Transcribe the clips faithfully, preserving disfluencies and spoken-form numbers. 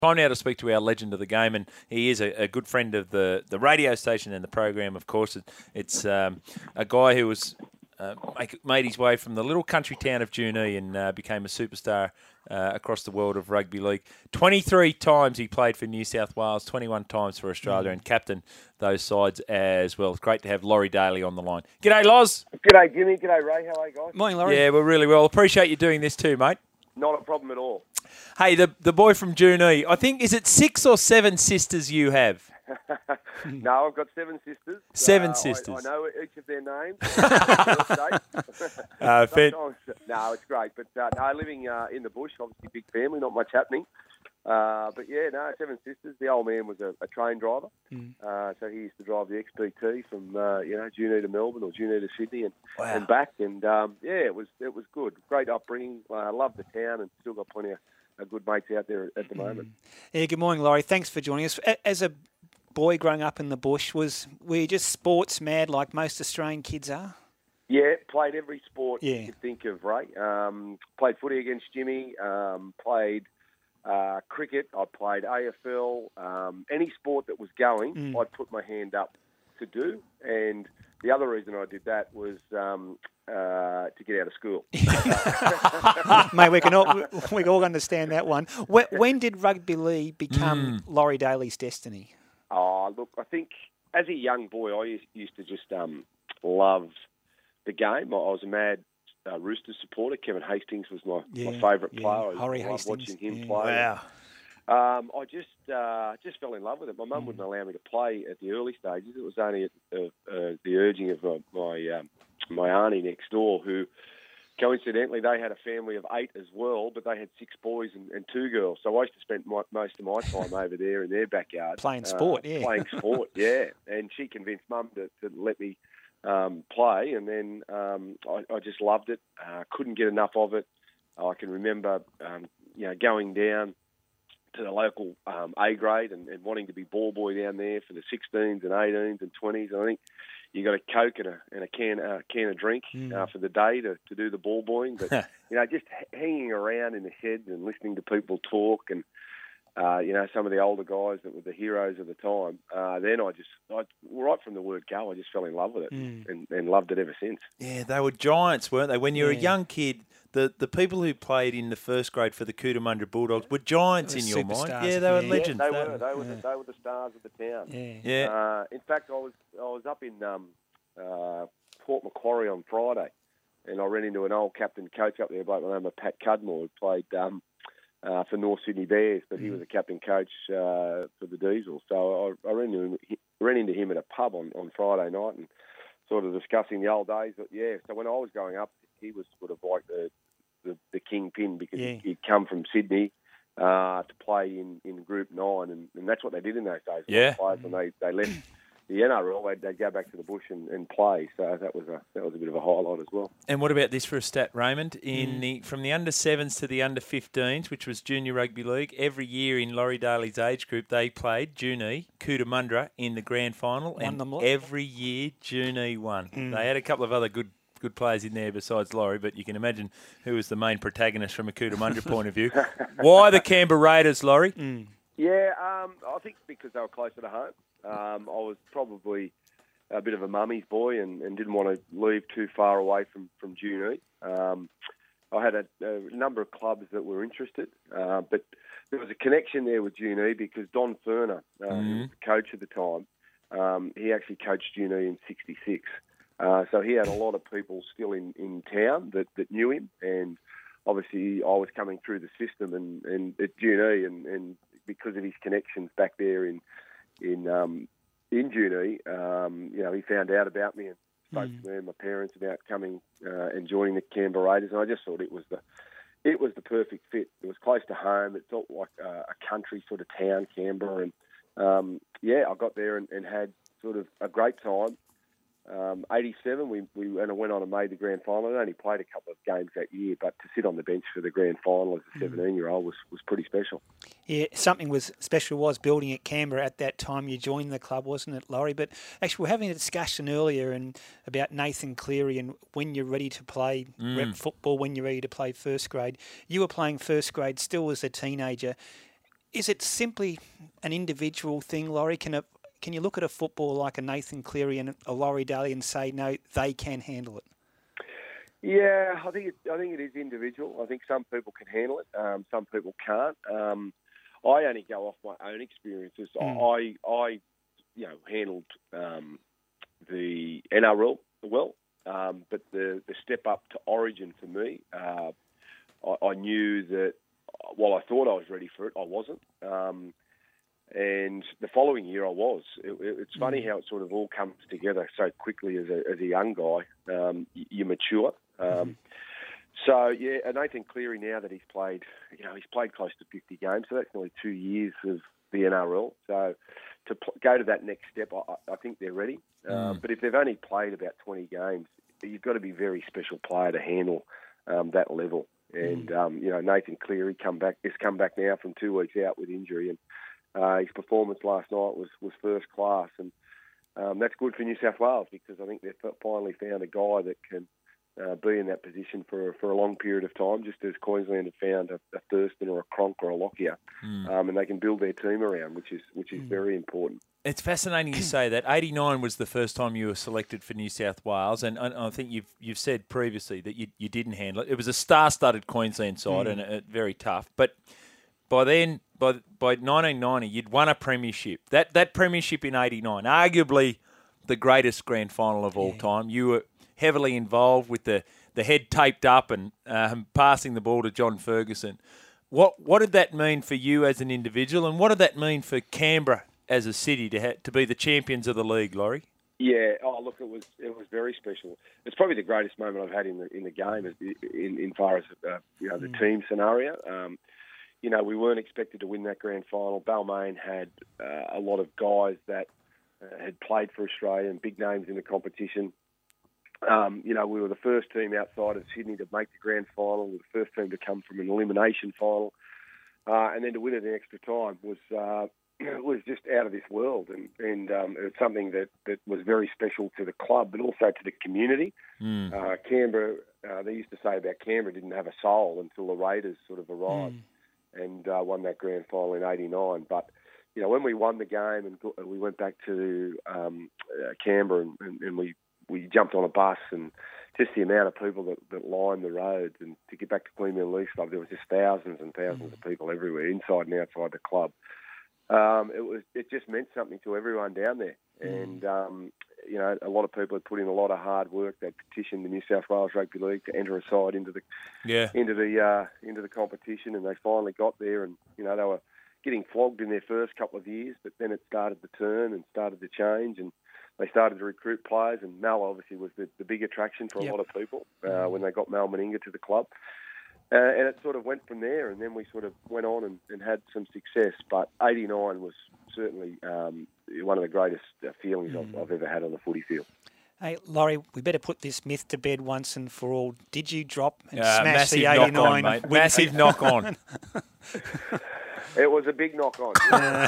Time now to speak to our legend of the game, and he is a, a good friend of the, the radio station and the program, of course. It, it's um, a guy who was uh, make, made his way from the little country town of Junee and uh, became a superstar uh, across the world of rugby league. twenty-three times he played for New South Wales, twenty-one times for Australia, mm. and captained those sides as well. It's great to have Laurie Daly on the line. G'day, Loz. G'day, Jimmy. G'day, Ray. How are you guys? Morning, Laurie. Yeah, we're really well. Appreciate you doing this too, mate. Not a problem at all. Hey, the the boy from Junee, I think, is it six or seven sisters you have? No, I've got seven sisters. Seven uh, sisters. I, I know each of their names. uh, fair. No, it's great. But uh, no, living uh, in the bush, obviously big family, not much happening. Uh, but yeah, no, seven sisters. The old man was a, a train driver, mm. uh, so he used to drive the X B T from uh, you know Junee to Melbourne or Junee to Sydney and, wow. and back. And um, yeah, it was it was good. Great upbringing. I uh, loved the town and still got plenty of uh, good mates out there at the moment. Yeah, good morning, Laurie. Thanks for joining us. As a boy growing up in the bush, was were you just sports mad like most Australian kids are? Yeah, played every sport yeah. you could think of, Ray. Um, played footy against Jimmy. Um, played. Uh, cricket, I played A F L, um, any sport that was going, mm. I'd put my hand up to do. And the other reason I did that was um, uh, to get out of school. Mate, we can all we can all understand that one. When, when did rugby league become mm. Laurie Daly's destiny? Oh, look, I think as a young boy, I used, used to just um, love the game. I, I was a mad Uh, Roosters supporter. Kevin Hastings was my, yeah, my favourite yeah. player. I Horry loved Hastings. watching him yeah. play. Wow. Um, I just uh, just fell in love with it. My mum mm. wouldn't allow me to play at the early stages. It was only at uh, uh, the urging of my my, um, my auntie next door, who coincidentally they had a family of eight as well, but they had six boys and, and two girls. So I used to spend my, most of my time over there in their backyard playing sport. Uh, yeah, playing sport. Yeah, and she convinced mum to, to let me. Um, play, and then um, I, I just loved it. Uh, couldn't get enough of it. I can remember, um, you know, going down to the local um, A grade and, and wanting to be ball boy down there for the sixteens and eighteens and twenties. And I think you got a Coke and a, and a can uh, can of drink mm. uh, for the day to, to do the ball boying. But you know, just h- hanging around in the sheds and listening to people talk and. Uh, you know, some of the older guys that were the heroes of the time. Uh, then I just, I, right from the word go, I just fell in love with it mm. and, and loved it ever since. Yeah, they were giants, weren't they? When you were yeah. a young kid, the, the people who played in the first grade for the Cootamundra Bulldogs were giants in your mind. Yeah, they were yeah. legends. Yeah, they were. They were, yeah. the, they were the stars of the town. Yeah. yeah. Uh, in fact, I was I was up in um, uh, Port Macquarie on Friday, and I ran into an old captain coach up there, a bloke by the name of Pat Cudmore, who played. Um, Uh, for North Sydney Bears, but he was a captain coach uh, for the Diesel. So I, I ran, into him, ran into him at a pub on, on Friday night and sort of discussing the old days. But yeah, so when I was growing up, he was sort of like the the, the kingpin because yeah. he'd come from Sydney uh, to play in, in Group nine, and, and that's what they did in those days. Yeah. Players, when they, they left the N R L, they'd, they'd go back to the bush and, and play. So that was a that was a bit of a highlight as well. And what about this for a stat, Raymond? In mm. the from the under sevens to the under fifteens, which was junior rugby league, every year in Laurie Daly's age group, they played Junee, Cootamundra in the grand final, won and them all. every year Junee won. Mm. They had a couple of other good good players in there besides Laurie, but you can imagine who was the main protagonist from a Cootamundra point of view. Why the Canberra Raiders, Laurie? Mm. Yeah, um, I think because they were closer to home. Um, I was probably a bit of a mummy's boy and, and didn't want to leave too far away from, from Junee. Um, I had a, a number of clubs that were interested, uh, but there was a connection there with Junee because Don Furner, uh, mm-hmm. who was the coach at the time, um, he actually coached Junee in sixty-six. Uh, so he had a lot of people still in, in town that, that knew him, and obviously I was coming through the system and, and at Junee, and, and because of his connections back there in in um, in Junee, um, you know, he found out about me and spoke mm. to me and my parents about coming uh, and joining the Canberra Raiders, and I just thought it was the it was the perfect fit. It was close to home. It felt like a, a country sort of town, Canberra, and um, yeah, I got there and, and had sort of a great time. Um, eighty-seven, we, we and I went on and made the grand final. I only played a couple of games that year, but to sit on the bench for the grand final as a seventeen-year-old was, was pretty special. Yeah, something was special was building at Canberra at that time. You joined the club, wasn't it, Laurie? But actually, we're having a discussion earlier and about Nathan Cleary and when you're ready to play mm. rep football, when you're ready to play first grade. You were playing first grade still as a teenager. Is it simply an individual thing, Laurie? Can a, can you look at a footballer like a Nathan Cleary and a Laurie Daly and say, no, they can handle it? Yeah, I think it, I think it is individual. I think some people can handle it, um, some people can't. Um, I only go off my own experiences. Mm. I, I, you know, handled um, the N R L well, um, but the, the step up to Origin for me, uh, I, I knew that while I thought I was ready for it, I wasn't. Um, and the following year, I was. It, it, it's funny mm. how it sort of all comes together so quickly as a, as a young guy. Um, you, you mature. Um, mm. So, yeah, Nathan Cleary, now that he's played, you know, he's played close to fifty games, so that's nearly two years of the N R L. So to pl- go to that next step, I, I think they're ready. Mm. Um, but if they've only played about twenty games, you've got to be a very special player to handle um, that level. And, mm. um, you know, Nathan Cleary come back, has come back now from two weeks out with injury, and uh, his performance last night was, was first class. And um, that's good for New South Wales, because I think they've finally found a guy that can Uh, be in that position for for a long period of time, just as Queensland have found a, a Thurston or a Cronk or a Lockyer, mm. um, and they can build their team around, which is which is mm. very important. It's fascinating you say that. eighty-nine was the first time you were selected for New South Wales, and, and I think you've you've said previously that you you didn't handle it. It was a star-studded Queensland side mm. and uh, very tough. But by then, by by nineteen ninety, you'd won a premiership. That that premiership in eighty-nine, arguably the greatest grand final of all yeah. time. You were heavily involved with the, the head taped up and um, passing the ball to John Ferguson. What what did that mean for you as an individual, and what did that mean for Canberra as a city to ha- to be the champions of the league, Laurie? Yeah, oh look, it was it was very special. It's probably the greatest moment I've had in the in the game, in in far as uh, you know the mm. team scenario. Um, you know, we weren't expected to win that grand final. Balmain had uh, a lot of guys that uh, had played for Australia and big names in the competition. Um, you know, we were the first team outside of Sydney to make the grand final. We were the first team to come from an elimination final, uh, and then to win it in extra time was uh, was just out of this world. And, and um, it was something that, that was very special to the club, but also to the community. Mm. Uh, Canberra, uh, they used to say about Canberra didn't have a soul until the Raiders sort of arrived mm. and uh, won that grand final in eighty-nine. But you know, when we won the game and we went back to um, uh, Canberra and, and, and we we jumped on a bus, and just the amount of people that, that lined the roads, and to get back to Queensland League Club, there was just thousands and thousands mm. of people everywhere, inside and outside the club. Um, it was it just meant something to everyone down there, mm. and um, you know, a lot of people had put in a lot of hard work. They petitioned the New South Wales Rugby League to enter a side into the yeah. into the uh, into the competition, and they finally got there. And you know, they were getting flogged in their first couple of years, but then it started to turn and started to change, and they started to recruit players, and Mal obviously was the, the big attraction for a yep. lot of people uh, when they got Mal Meninga to the club. Uh, and it sort of went from there, and then we sort of went on and, and had some success. But eighty-nine was certainly um, one of the greatest uh, feelings mm. I've, I've ever had on the footy field. Hey, Laurie, we better put this myth to bed once and for all. Did you drop and uh, smash the eighty-nine? Knock on, mate. Massive knock on. It was a big knock on.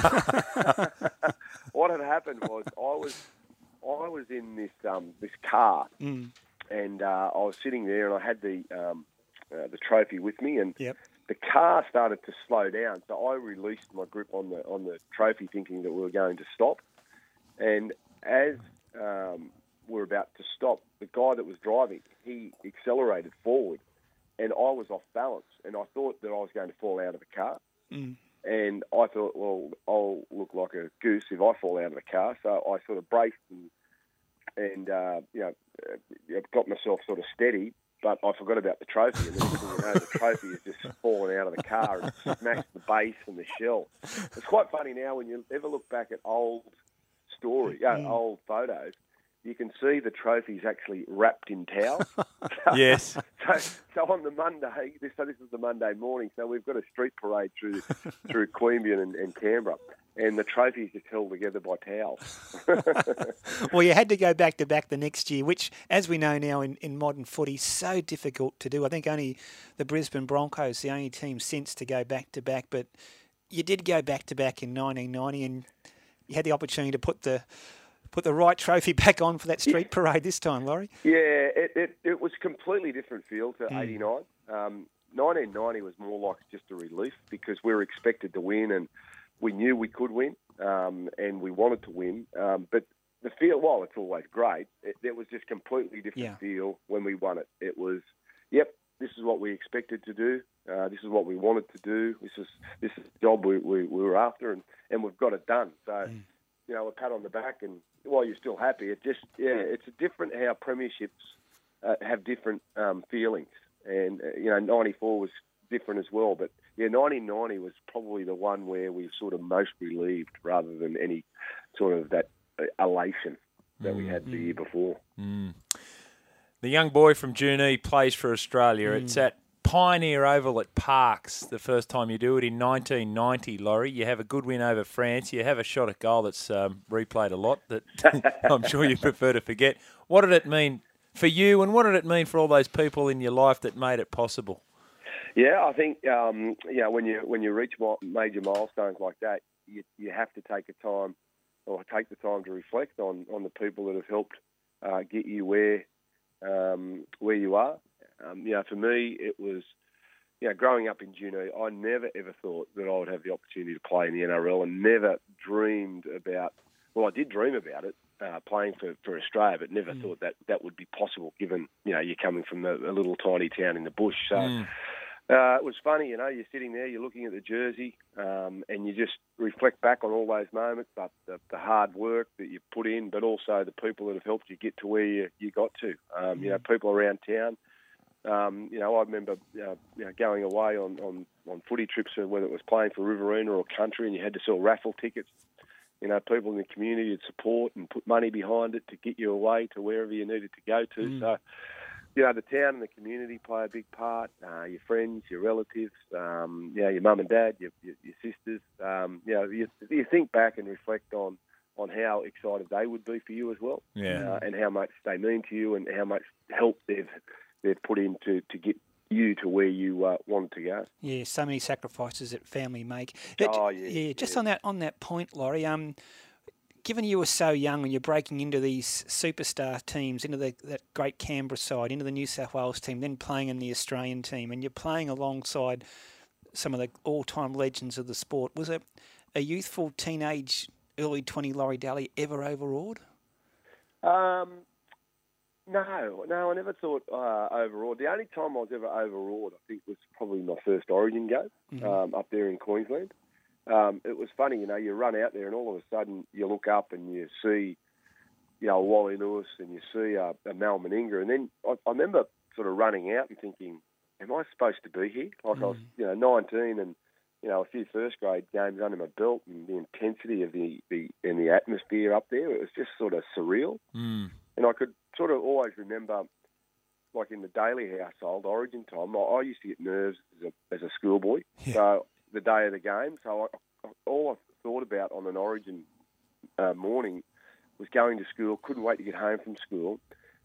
What had happened was I was I was in this um, this car, mm. and uh, I was sitting there, and I had the um, uh, the trophy with me, and yep. the car started to slow down. So I released my grip on the on the trophy, thinking that we were going to stop. And as um, we were about to stop, the guy that was driving, he accelerated forward, and I was off balance, and I thought that I was going to fall out of the car. Mm. And I thought, well, I'll look like a goose if I fall out of the car. So I sort of braced and, and uh, you know, got myself sort of steady, but I forgot about the trophy. And then you know, the trophy has just fallen out of the car and smashed the base and the shell. It's quite funny now when you ever look back at old story, uh, mm. old photos. You can see the trophy's actually wrapped in towel. Yes. So, so on the Monday, this, so this is the Monday morning, so we've got a street parade through through Queanbeyan and, and Canberra, and the trophy's just held together by towels. Well, you had to go back to back the next year, which, as we know now in, in modern footy, so difficult to do. I think only the Brisbane Broncos, the only team since to go back to back, but you did go back to back in nineteen ninety, and you had the opportunity to put the Put the right trophy back on for that street parade this time, Laurie. Yeah, it, it, it was a completely different feel to mm. eighty-nine. Um, nineteen ninety was more like just a relief because we were expected to win and we knew we could win um, and we wanted to win. Um, but the feel, while it's always great, it, it was just completely different yeah. feel when we won it. It was, yep, this is what we expected to do. Uh, this is what we wanted to do. This is this is the job we, we, we were after, and, and we've got it done. So, mm. you know, a pat on the back, and while you're still happy, it just, yeah, it's a different how premierships uh, have different um, feelings. And, uh, you know, ninety-four was different as well. But, yeah, nineteen ninety was probably the one where we sort of most relieved rather than any sort of that elation that mm. we had the year before. Mm. The young boy from Junee plays for Australia. Mm. It's at Pioneer Oval at Parks the first time you do it in nineteen ninety, Laurie. You have a good win over France. You have a shot at goal that's um, replayed a lot that I'm sure you prefer to forget. What did it mean for you, and what did it mean for all those people in your life that made it possible? Yeah, I think um, you know, when you when you reach major milestones like that, you, you have to take a time or take the time to reflect on, on the people that have helped uh, get you where um, where you are. Um, you know, for me, it was, you know, growing up in Junee, I never ever thought that I would have the opportunity to play in the N R L, and never dreamed about. Well, I did dream about it, uh, playing for, for Australia, but never mm. thought that that would be possible. Given, you know, you're coming from a, a little tiny town in the bush, so. Mm. Uh, it was funny, you know, you're sitting there, you're looking at the jersey, um, and you just reflect back on all those moments, but the, the hard work that you put in, but also the people that have helped you get to where you, you got to. Um, mm. You know, people around town. Um, you know, I remember you know, you know, going away on, on, on footy trips, whether it was playing for Riverina or country, and you had to sell raffle tickets. You know, people in the community would support and put money behind it to get you away to wherever you needed to go to. Mm. So, you know, the town and the community play a big part. Uh, your friends, your relatives, um, you know, your mum and dad, your, your, your sisters. Um, you know, you, you think back and reflect on, on how excited they would be for you as well. Yeah. Uh, and how much they mean to you and how much help they've they've put in to, to get you to where you uh, want to go. Yeah, so many sacrifices that family make. Oh, yeah. Yeah, just yeah. on that on that point, Laurie, um, given you were so young and you're breaking into these superstar teams, into the, that great Canberra side, into the New South Wales team, then playing in the Australian team, and you're playing alongside some of the all-time legends of the sport, was it a youthful, teenage, early twenty Laurie Daly ever overawed? Um, no, no, I never thought uh, overawed. The only time I was ever overawed, I think, was probably my first Origin game mm-hmm. um, up there in Queensland. Um, it was funny, you know, you run out there and all of a sudden you look up and you see, you know, Wally Lewis and you see uh, a Mal Meninga. And then I, I remember sort of running out and thinking, am I supposed to be here? Like mm. I was, you know, nineteen and, you know, a few first grade games under my belt, and the intensity of the, the and the atmosphere up there, it was just sort of surreal. Mm. And I could sort of always remember, like in the Daly household, Origin time, I, I used to get nerves as a, as a schoolboy. Yeah. So the day of the game. So I, all I thought about on an Origin uh, morning was going to school, couldn't wait to get home from school,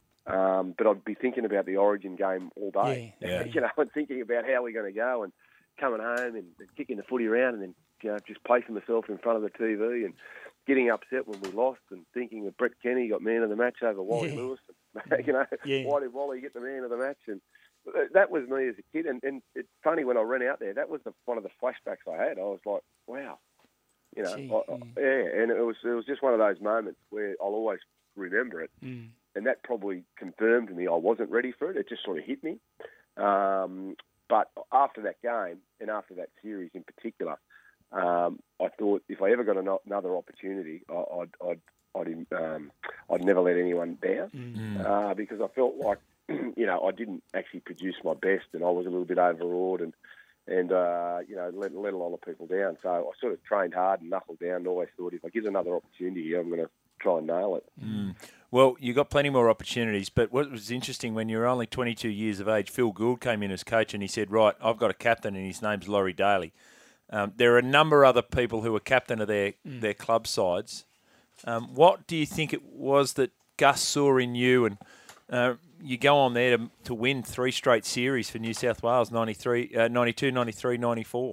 um, but I'd be thinking about the Origin game all day. Yeah, yeah. You know, and thinking about how we're going to go and coming home and, and kicking the footy around and then you know, just placing myself in front of the T V and getting upset when we lost and thinking that Brett Kenny got man of the match over Wally yeah. Lewis. And, you know, yeah. why did Wally get the man of the match? And that was me as a kid, and, and it's funny when I ran out there. That was the, one of the flashbacks I had. I was like, "Wow," you know, Gee, I, I, yeah. And it was it was just one of those moments where I'll always remember it, mm. and that probably confirmed to me I wasn't ready for it. It just sort of hit me. Um, but after that game and after that series in particular, um, I thought if I ever got an, another opportunity, I, I'd I'd I'd, um, I'd never let anyone down mm. uh, because I felt like. You know, I didn't actually produce my best, and I was a little bit overawed, and and uh, you know, let, let a lot of people down. So I sort of trained hard and knuckled doan, and always thought if I get another opportunity, I'm going to try and nail it. Mm. Well, you got plenty more opportunities, but what was interesting when you were only twenty-two years of age, Phil Gould came in as coach, and he said, "Right, I've got a captain, and his name's Laurie Daly." Um, there are a number of other people who were captain of their mm. their club sides. Um, what do you think it was that Gus saw in you and uh, you go on there to, to win three straight series for New South Wales, ninety-three, uh, ninety-two, ninety-three, ninety-four.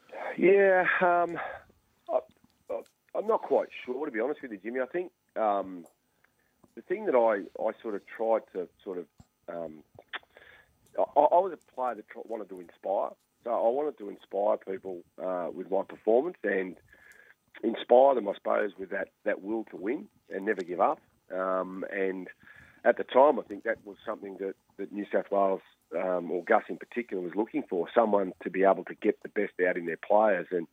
Yeah, um, I, I, I'm not quite sure, to be honest with you, Jimmy. I think um, the thing that I, I sort of tried to sort of um, I, I was a player that wanted to inspire. So I wanted to inspire people uh, with my performance and inspire them, I suppose, with that, that will to win and never give up. Um, and at the time, I think that was something that, that New South Wales, um, or Gus in particular, was looking for, someone to be able to get the best out in their players. And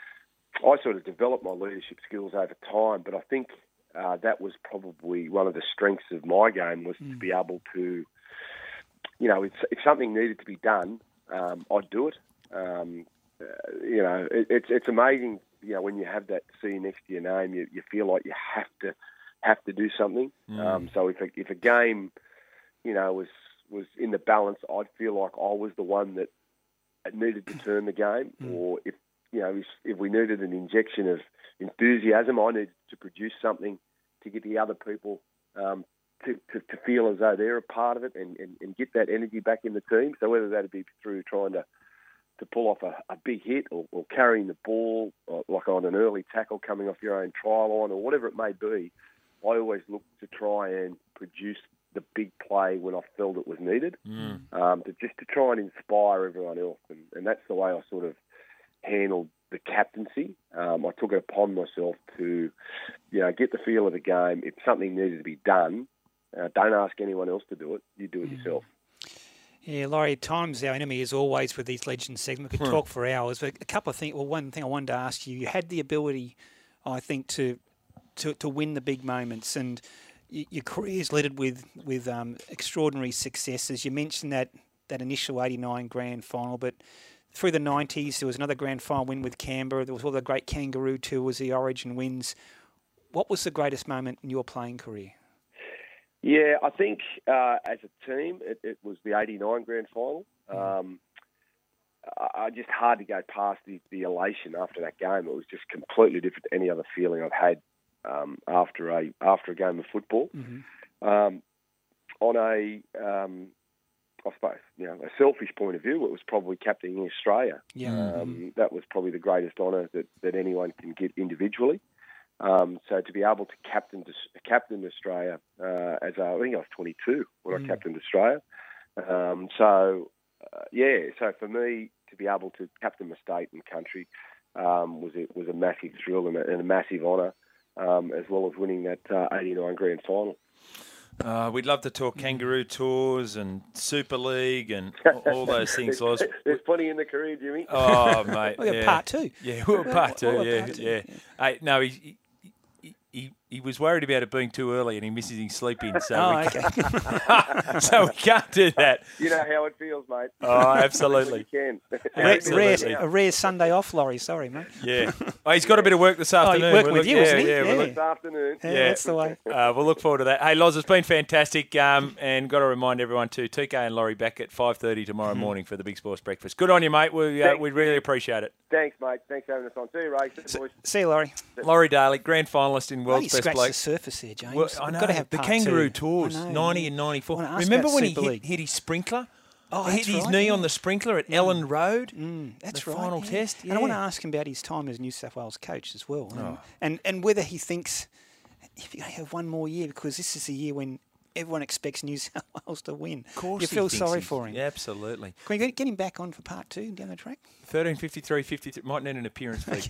I sort of developed my leadership skills over time, but I think uh, that was probably one of the strengths of my game, was mm. to be able to, you know, if, if something needed to be done, um, I'd do it. Um, uh, you know, it, it's it's amazing, you know, when you have that C next to your name, you, you feel like you have to have to do something. Mm. Um, so if a, if a game, you know, was was in the balance, I'd feel like I was the one that needed to turn the game, mm. or if you know, if, if we needed an injection of enthusiasm, I needed to produce something to get the other people um, to, to, to feel as though they're a part of it and, and, and get that energy back in the team. So whether that be through trying to, to pull off a, a big hit or, or carrying the ball, or like on an early tackle coming off your own try line, or whatever it may be, I always look to try and produce the big play when I felt it was needed, mm. um, to just to try and inspire everyone else. And, and that's the way I sort of handled the captaincy. Um, I took it upon myself to, you know, get the feel of the game. If something needed to be done, uh, don't ask anyone else to do it. You do it mm. yourself. Yeah, Laurie, time's our enemy as always with these Legends segments. We could hmm. talk for hours, but a couple of things. Well, one thing I wanted to ask you, you had the ability, I think, to to, to win the big moments, and y- your career is littered with, with um, extraordinary successes. You mentioned that, that initial eighty-nine grand final, but through the nineties, there was another grand final win with Canberra. There was all the great Kangaroo Tours, the Origin wins. What was the greatest moment in your playing career? Yeah, I think uh, as a team, it, it was the eighty-nine grand final. Um, I, I just hard to go past the, the elation after that game. It was just completely different to any other feeling I've had um, after a after a game of football. Mm-hmm. Um, on a um, I suppose, you know, a selfish point of view, it was probably captaining Australia. Yeah. Um, that was probably the greatest honour that, that anyone can get individually. Um, so to be able to captain to, captain Australia, uh, as a, I think I was twenty-two when mm. I captained Australia. Um, so, uh, yeah, so for me to be able to captain my state and country um, was, a, was a massive thrill and a, and a massive honour, um, as well as winning that uh, eighty-nine grand final. Uh, we'd love to talk Kangaroo Tours and Super League and all those things. there's, there's plenty in the career, Jimmy. Oh, mate. we got yeah. part two. Yeah, we got part two, yeah, part two. yeah. yeah. Hey, no, he, he, he, he was worried about it being too early and he misses his sleep in, so, oh, we, okay. can't, so we can't do that. You know how it feels, mate. Oh, absolutely. You can. Absolutely. Rare, a rare Sunday off, Laurie. Sorry, mate. Yeah. Oh, he's got a bit of work this afternoon. Oh, working we'll with look, you, yeah, isn't he? Yeah, yeah. We'll look, this afternoon. Yeah, yeah, that's the way. Uh, we'll look forward to that. Hey, Loz, it's been fantastic. Um, and got to remind everyone too, T K and Laurie back at five thirty tomorrow mm-hmm. morning for the Big Sports Breakfast. Good on you, mate. We uh, we really appreciate it. Thanks, mate. Thanks for having us on. See you, Ray. See, boys. See you, Laurie. Laurie Daly, grand finalist in World's Best Bloke. Scratch the surface there, James. Well, I know. Got to have the part Kangaroo two. Tours, know, ninety yeah. and ninety-four. Remember when Super he League. hit, hit his sprinkler? Oh, he hit his right, knee yeah. on the sprinkler at mm. Ellen Road. Mm, that's the right. final yeah. test. Yeah. And I want to ask him about his time as New South Wales coach as well, and oh. and, and whether he thinks if you have one more year, because this is the year when everyone expects New South Wales to win. Of course, you feel he sorry he's, for him. Yeah, absolutely. Can we get him back on for part two down the track? thirteen fifty-three fifty-three might need an appearance fee.